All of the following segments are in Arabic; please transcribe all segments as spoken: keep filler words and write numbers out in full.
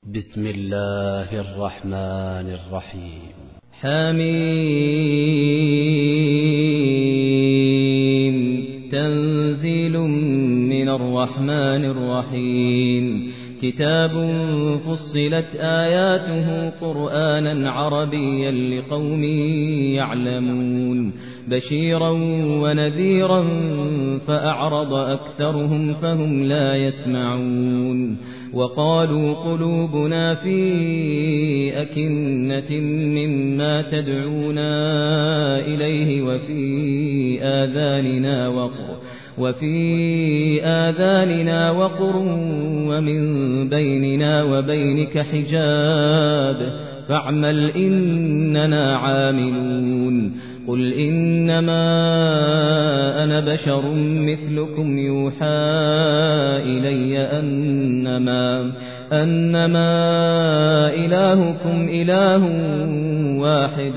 بسم الله الرحمن الرحيم. حميم. تنزيل من الرحمن الرحيم. كتاب فصلت آياته قرآنا عربيا لقوم يعلمون بشيرا ونذيرا فأعرض أكثرهم فهم لا يسمعون. وقالوا قلوبنا في أكنة مما تدعونا إليه وفي آذاننا وقر وفي آذاننا وقر ومن بيننا وبينك حجاب فاعمل إننا عاملون. قل إنما أنا بشر مثلكم يوحى إلي أنما أنما إلهكم إله واحد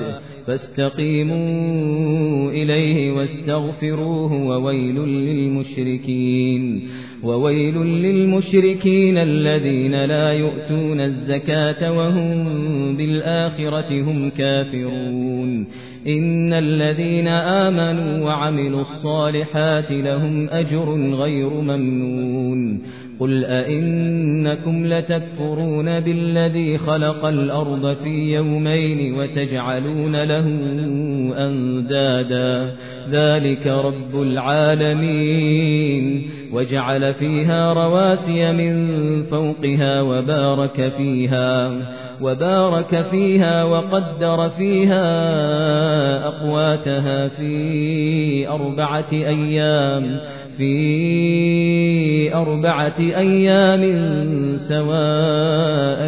فاستقيموا إليه واستغفروه وويل للمشركين وويل للمشركين الذين لا يؤتون الزكاة وهم بالآخرة هم كافرون. إن الذين آمنوا وعملوا الصالحات لهم أجر غير ممنون. قل أئنكم لتكفرون بالذي خلق الأرض في يومين وتجعلون له أندادا ذلك رب العالمين. وجعل فيها رواسي من فوقها وبارك فيها وبارك فيها وقدر فيها أقواتها في أربعة أيام في أربعة أيام سواء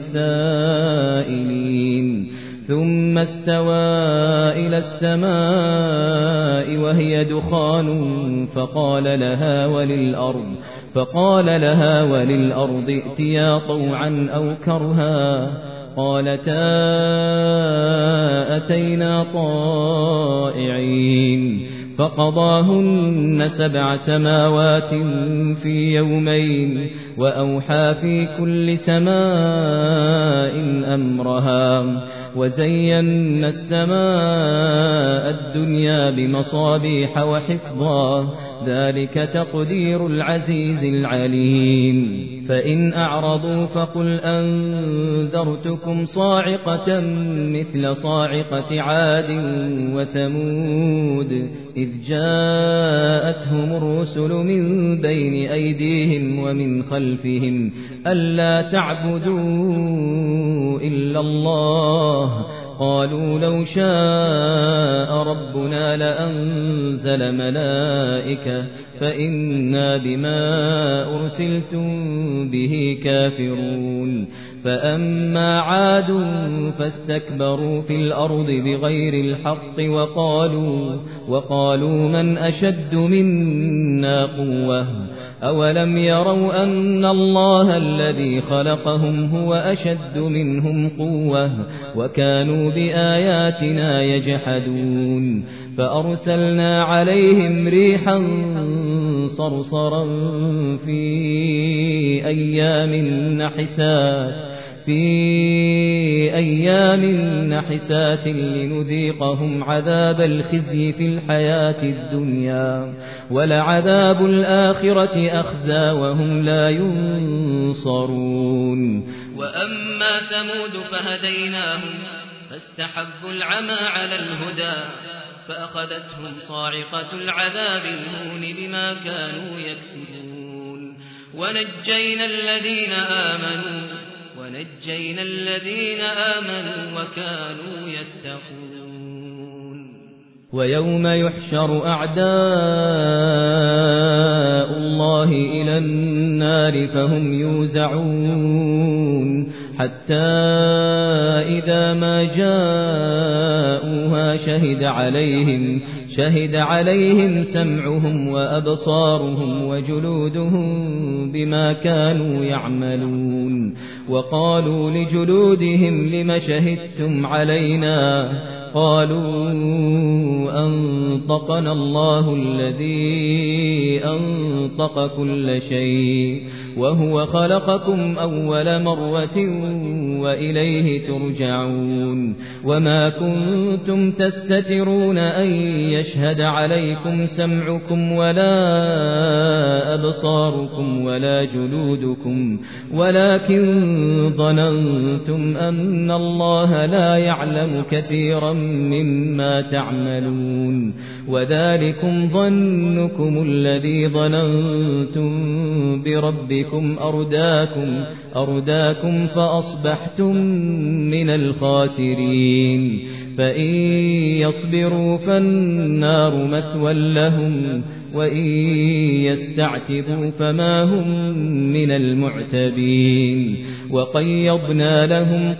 للسائلين. ثم استوى إلى السماء وهي دخان فقال لها وللأرض فقال لها وللأرض ائتيا طوعا أو كرها قالتا أتينا طائعين. فقضاهن سبع سماوات في يومين وأوحى في كل سماء أمرها وزينا السماء الدنيا بمصابيح وحفظا ذلك تقدير العزيز العليم. فإن أعرضوا فقل أنذرتكم صاعقة مثل صاعقة عاد وثمود إذ جاءتهم الرسل من بين أيديهم ومن خلفهم ألا تعبدوا إلا الله قالوا لو شاء ربنا لأنزل ملائكة فإنا بما أرسلتم به كافرون. فأما عاد فاستكبروا في الأرض بغير الحق وقالوا وقالوا من أشد منا قوة أولم يروا أن الله الذي خلقهم هو أشد منهم قوة وكانوا بآياتنا يجحدون. فأرسلنا عليهم ريحا صرصرا في أيام نحسات في أيام نحسات لنذيقهم عذاب الخزي في الحياة الدنيا ولعذاب الآخرة أخزى وهم لا ينصرون. وأما ثمود فهديناهم فاستحبوا العمى على الهدى فأخذتهم صاعقة العذاب الهون بما كانوا يكسبون. ونجينا الذين آمنوا ونجينا الذين آمنوا وكانوا يتقون. ويوم يحشر أعداء الله إلى النار فهم يوزعون حتى إذا ما جاءوها شهد عليهم شهد عليهم سمعهم وأبصارهم وجلودهم بما كانوا يعملون. وقالوا لجلودهم لم شهدتم علينا قالوا أنطقنا الله الذي أنطق كل شيء وهو خلقكم أول مرة وإليه ترجعون وما كنتم تستترون أن يشهد عليكم سمعكم ولا أبصاركم ولا جلودكم ولكن ظننتم أن الله لا يعلم كثيرا مما تعملون وذلكم ظنكم الذي ظننتم بربكم أرداكم, أرداكم فأصبحتم من الخاسرين فإن يصبروا فالنار مثوى لهم وإن يستعتبوا فما هم من المعتبين وقيضنا لهم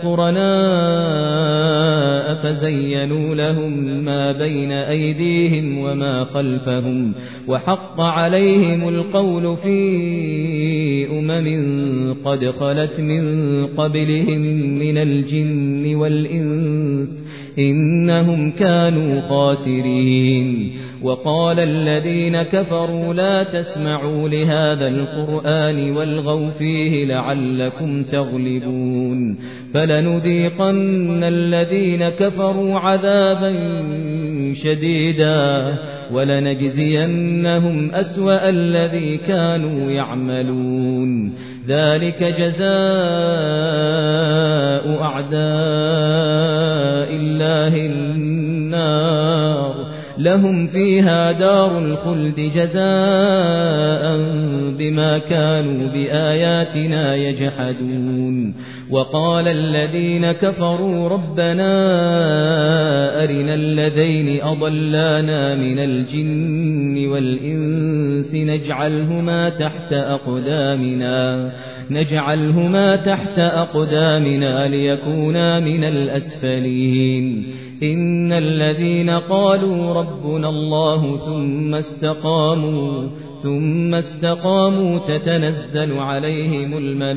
قرناء فزينوا لهم ما بين أيديهم وما خلفهم وحق عليهم القول في أمم قد خلت من قبلهم من الجن والإنس إنهم كانوا خاسرين وقال الذين كفروا لا تسمعوا لهذا القرآن والغوا فيه لعلكم تغلبون فلنذيقن الذين كفروا عذابا شديدا ولنجزينهم أسوأ الذي كانوا يعملون ذلك جزاء أعداء الله النار لهم فيها دار الخلد جزاء بما كانوا بآياتنا يجحدون وقال الذين كفروا ربنا أرنا الذين أضلانا من الجن والإنس نجعلهما تحت أقدامنا نجعلهما تحت أقدامنا ليكونا من الأسفلين إن الذين قالوا ربنا الله ثم استقاموا ثم استقاموا تتنزل عليهم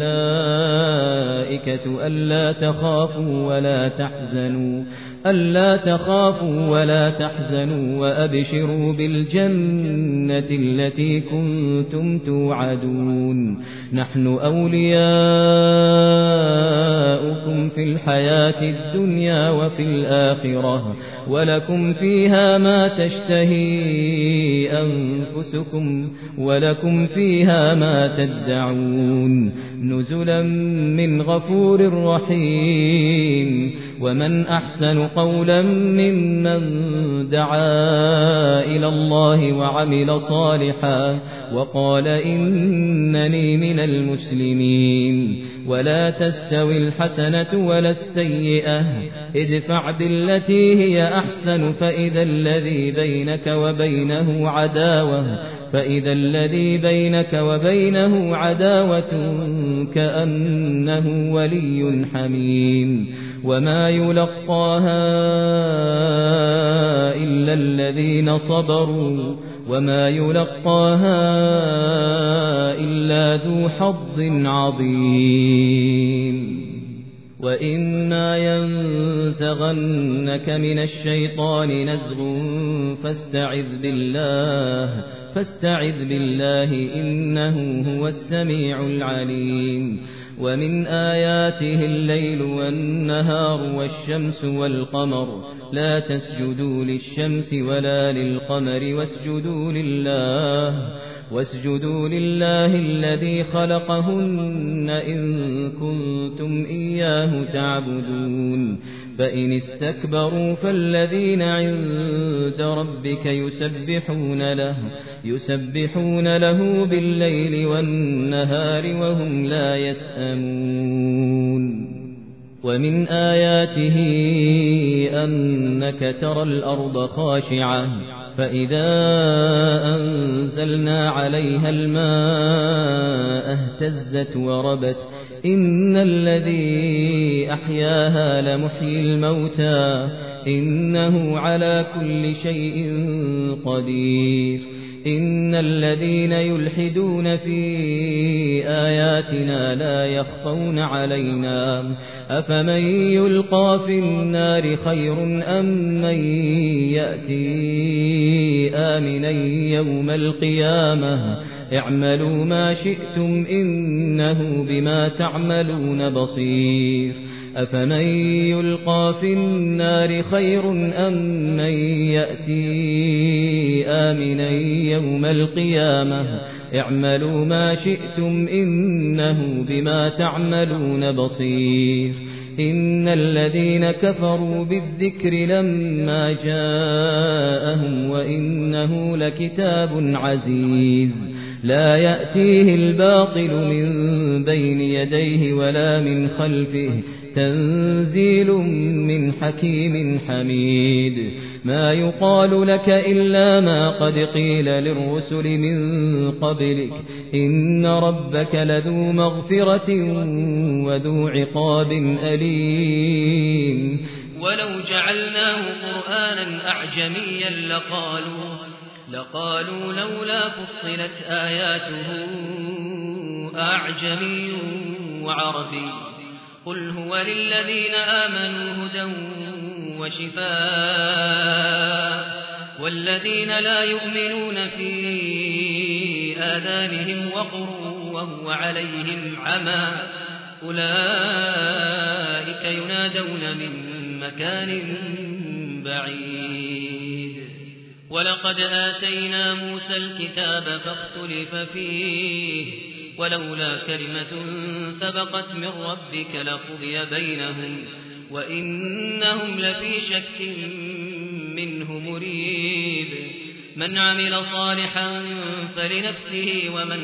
الملائكة ألا تخافوا ولا تحزنوا ألا تخافوا ولا تحزنوا وأبشروا بالجنة التي كنتم توعدون نحن أولياؤكم في الحياة الدنيا وفي الآخرة ولكم فيها ما تشتهي أنفسكم ولكم فيها ما تدعون نزلا من غفور رحيم ومن أحسن قولا ممن دعا إلى الله وعمل صالحا وقال إنني من المسلمين ولا تستوي الحسنة ولا السيئة ادفع بالتي هي أحسن فإذا الذي بينك وبينه عداوة فإذا الذي بينك وبينه عداوة كأنه ولي حميم وما يلقاها إلا الذين صبروا وما يلقاها إلا ذو حظ عظيم وإما ينزغنك من الشيطان نزغ فاستعذ بالله فاستعذ بالله إنه هو السميع العليم ومن آياته الليل والنهار والشمس والقمر لا تسجدوا للشمس ولا للقمر واسجدوا لله واسجدوا لله الذي خلقهن إن كنتم إياه تعبدون فإن استكبروا فالذين عند ربك يسبحون له يسبحون له بالليل والنهار وهم لا يسأمون ومن آياته أنك ترى الأرض خاشعة فإذا أنزلنا عليها الماء اهتزت وربت إن الذي أحياها لمحيي الموتى إنه على كل شيء قدير إن الذين يلحدون في آياتنا لا يخفون علينا أفمن يلقى في النار خير أم من يأتي آمنا يوم القيامة اعملوا ما شئتم إنه بما تعملون بصير أفمن يلقى في النار خير أم من يأتي آمنا يوم القيامة اعملوا ما شئتم إنه بما تعملون بصير إن الذين كفروا بالذكر لما جاءهم وإنه لكتاب عزيز لا يأتيه الباطل من بين يديه ولا من خلفه تنزيل من حكيم حميد ما يقال لك إلا ما قد قيل للرسل من قبلك إن ربك لذو مغفرة وذو عقاب أليم ولو جعلناه قرآنا أعجميا لقالوا لقالوا لولا فصلت آياته أعجمي وعربي قل هو للذين آمنوا هدى وشفاء والذين لا يؤمنون في آذانهم وقر وهو عليهم عمى أولئك ينادون من مكان بعيد ولقد آتينا موسى الكتاب فاختلف فيه ولولا كلمة سبقت من ربك لقضي بينهم وإنهم لفي شك منه مريب من عمل صالحا فلنفسه ومن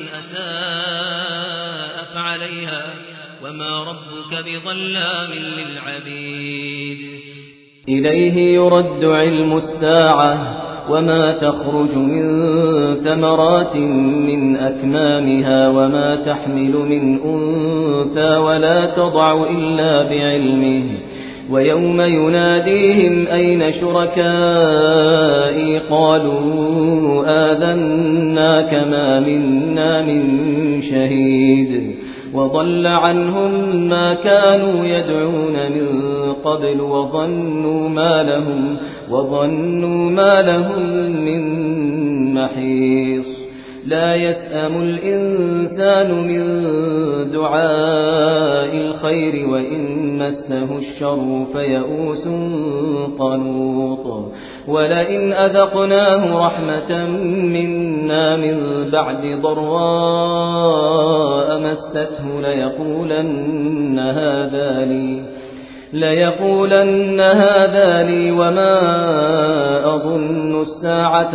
أساء فعليها وما ربك بظلام للعبيد إليه يرد علم الساعة وما تخرج من ثمرات من أكمامها وما تحمل من أنثى ولا تضع إلا بعلمه ويوم يناديهم أين شركائي قالوا آذناك ما منا من شهيد وضل عنهم ما كانوا يدعون من قبل وظنوا ما لهم وظنوا ما لهم من محيص لا يسأم الإنسان من دعاء الخير وإن مسه الشر فيئوس قنوط ولئن أذقناه رحمة منا من بعد ضراء مسته ليقولن هذا لي ليقولن هذا لي وما أظن الساعة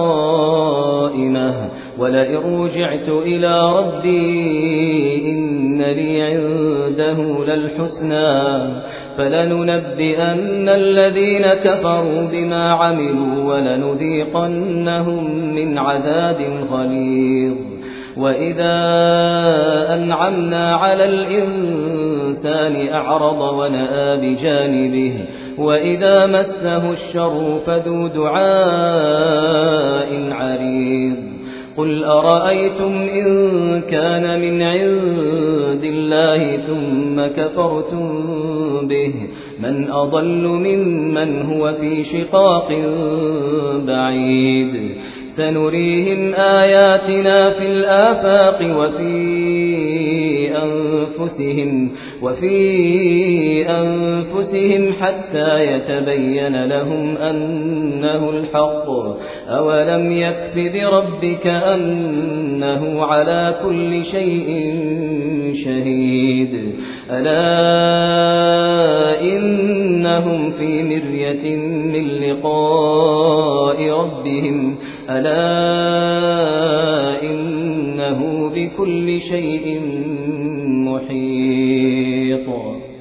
قائمة ولئن رجعت إلى ربي إن لي عنده للحسنى فلننبئن الذين كفروا بما عملوا ولنذيقنهم من عذاب غليظ وإذا أنعمنا على الإنسان أعرض ونأى بجانبه وإذا مسه الشر فذو دعاء عريض قل أرأيتم إن كان من عند الله ثم كفرتم به من أضل ممن هو في شقاق بعيد سنريهم آياتنا في الآفاق وفي أنفسهم وفي أنفسهم حتى يتبين لهم أنه الحق أولم يكف بربك أنه على كل شيء شهيد ألا إنهم في مرية من لقاء ربهم ألا إنه بكل شيء محيط